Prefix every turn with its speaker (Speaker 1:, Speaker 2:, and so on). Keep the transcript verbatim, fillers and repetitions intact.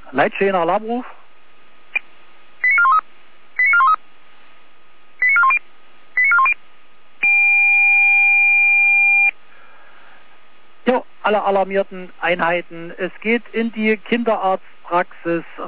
Speaker 1: Leitstehender Alarmruf. Jo, alle alarmierten Einheiten. Es geht in die Kinderarztpraxis